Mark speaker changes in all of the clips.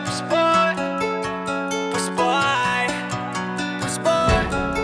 Speaker 1: пусть-бой, пусть-бой, пусть-бой.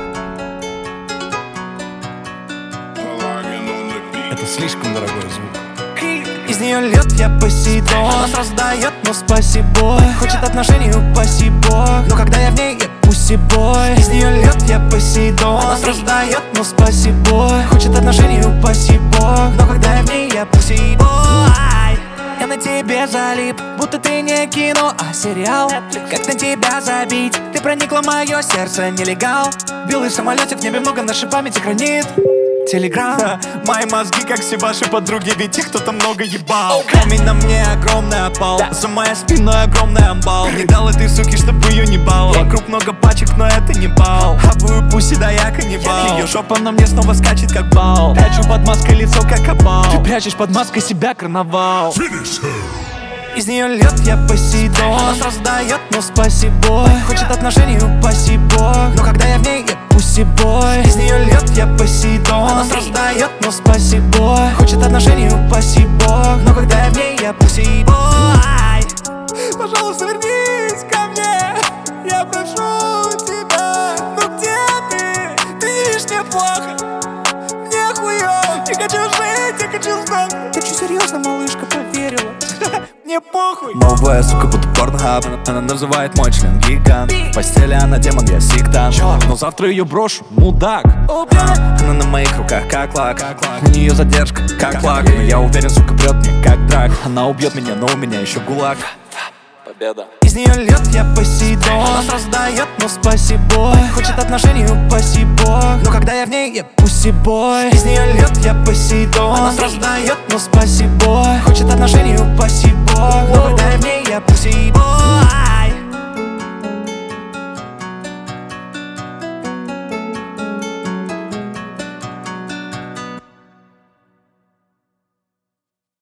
Speaker 2: Это слишком дорогой звук.
Speaker 3: Из нее льет я Посейдон. Она сразу дает, но спасибо. Хочет отношений, упаси бог. Но когда я в ней, я пусси-бой. Из нее льет я Посейдон. Она сразу дает, но спасибо. Хочет отношений, упаси бог. Но когда я в ней, я пусси-бой. Я на тебе залип, будто ты не кино, а сериал. Как на тебя забить? Ты проникла в мое сердце, нелегал. Белый самолетик, в небе много, наша память сохранит. Телеграм.
Speaker 2: Мои мозги, как все ваши подруги, ведь их кто-то много ебал.
Speaker 3: Камень на мне огромный опал,
Speaker 2: За моей спиной огромный амбал.
Speaker 3: не дал этой суки, чтобы ее не бал.
Speaker 2: Вокруг много пачек, но это не бал.
Speaker 3: Хаваю пуси, да я каннибал.
Speaker 2: Ее жопа на мне снова скачет, как бал.
Speaker 3: Прячу под маской лицо, как обал. Ты прячешь под маской себя, карнавал. Из нее льет я Посейдон. Она сразу дает, но спасибо. Хочет отношений, упаси бог. Но когда я в ней, я пусси-бой. Из нее льет я Посейдон. Она сразу дает, но спасибо. Хочет отношений, упаси бог. Но когда я в ней, я пусси-бой. Пожалуйста, вернись ко мне, я прошу тебя. Ну где ты? Ты видишь, мне плохо, мне хуёво. Не хочу жить, я хочу знать. Я чё, серьезно, малышка, поверила? Мне похуй.
Speaker 2: Новая сука, будто порнхаб. Она называет мой член гигант. В постели она демон, я сектант. Но завтра ее брошу, мудак. Она на моих руках, как лак. У нее задержка, как флаг. Но я уверен, сука, прет мне, как драк. Она убьет меня, но у меня еще гулаг. Победа.
Speaker 3: Из нее льет я Посейдон. Она сразу дает, но спасибо. Хочет отношений, упаси бог. Но когда я в ней, я пусси-бой. Из нее льет я Посейдон. Она сразу дает, но спасибо. Хочет